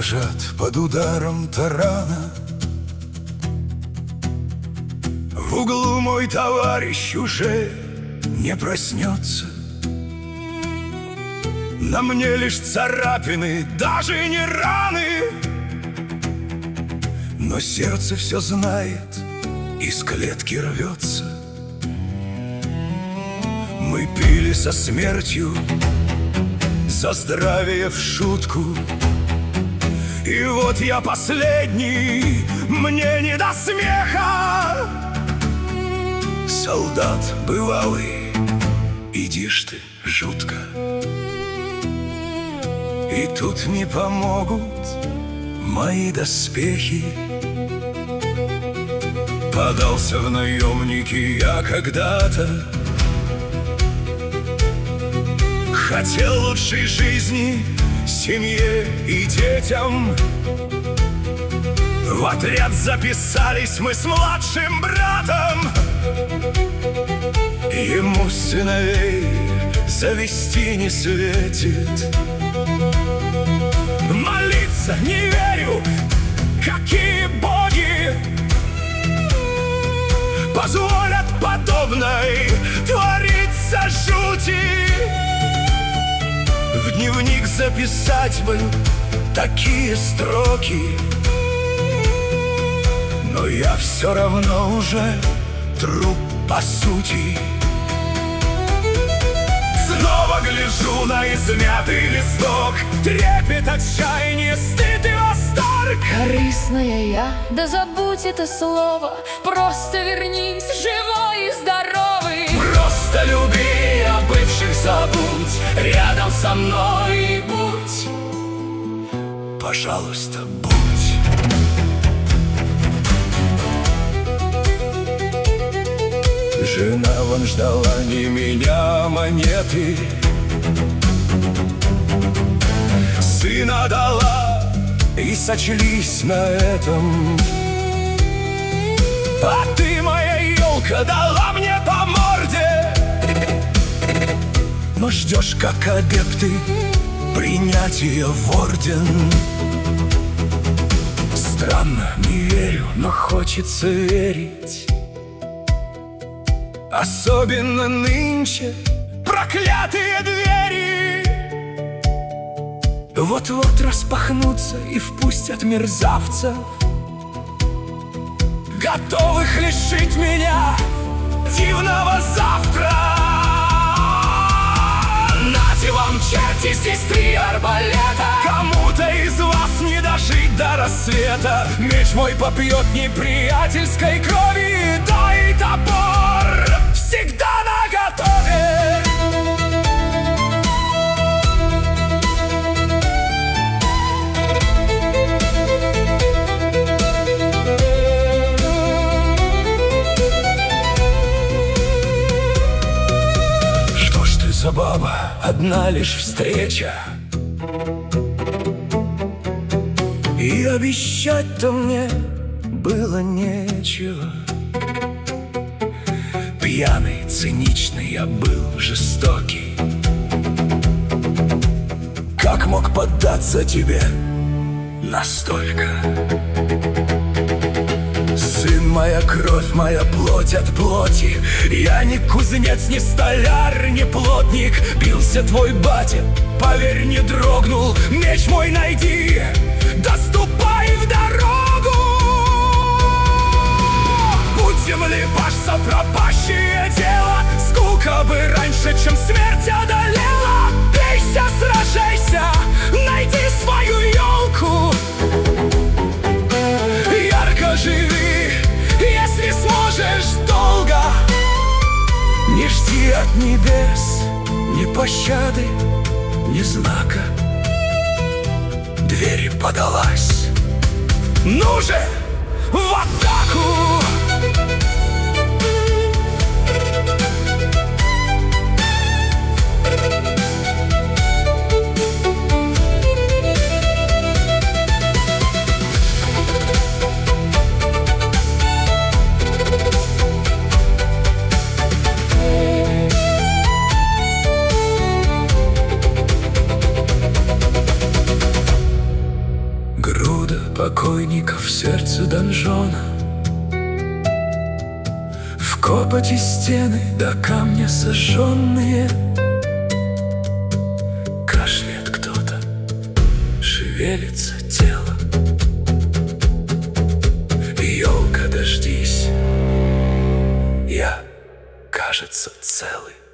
дрожат под ударом тарана. В углу мой товарищ уже не проснется. На мне лишь царапины, даже не раны. Но сердце все знает, из клетки рвется. Мы пили со смертью за здравие в шутку. И вот я последний, мне не до смеха. Солдат бывалый, идишь ты жутко. И тут не помогут мои доспехи. Подался в наемники я когда-то. Хотел лучшей жизни семье и детям. В отряд записались мы с младшим братом. Ему сыновей завести не светит. Молиться не верю, какие боги позволят подобной твориться жути. В дневник записать бы такие строки, но я все равно уже труп по сути. Снова гляжу на измятый листок, трепет, отчаяние, стыд и восторг. Корыстная я, да забудь это слово. Просто вернись, живой и здоровый. Просто люби, а бывших забудь. Рядом со мной и будь, пожалуйста, будь. Жена вон ждала не меня, а монеты. Сына дала, и сочлись на этом. А ты, моя елка, дала мне по морде. Но ждешь, как адепты, принятия в орден. Странно, не верю, но хочется верить. Особенно нынче проклятые двери вот-вот распахнутся и впустят мерзавцев, готовых лишить меня дивного завтра. Нате вам, черти, здесь 3 арбалета. Кому-то из вас не дожить до рассвета. Меч мой попьет неприятельской крови, да и топор всегда наготове. Что ж ты за баба, одна лишь встреча, и обещать-то мне было нечего. Пьяный, циничный я был, жестокий. Как мог поддаться тебе настолько? Сын, моя кровь, моя плоть от плоти. Я не кузнец, не столяр, не плотник. Бился твой батя, поверь, не дрогнул. Меч мой найди, доступай в дорогу. Путь земли ваш пропащее дело. Скука бы раньше, чем смерть одолела. Бейся, сражайся, найди свою елку. Ярко живи, если сможешь долго. Не жди от небес ни пощады, ни знака. Дверь подалась, ну же, в атаку! Копоти стены до камня сожженные. Кашляет кто-то, шевелится тело. Елка, дождись, я, кажется, целый.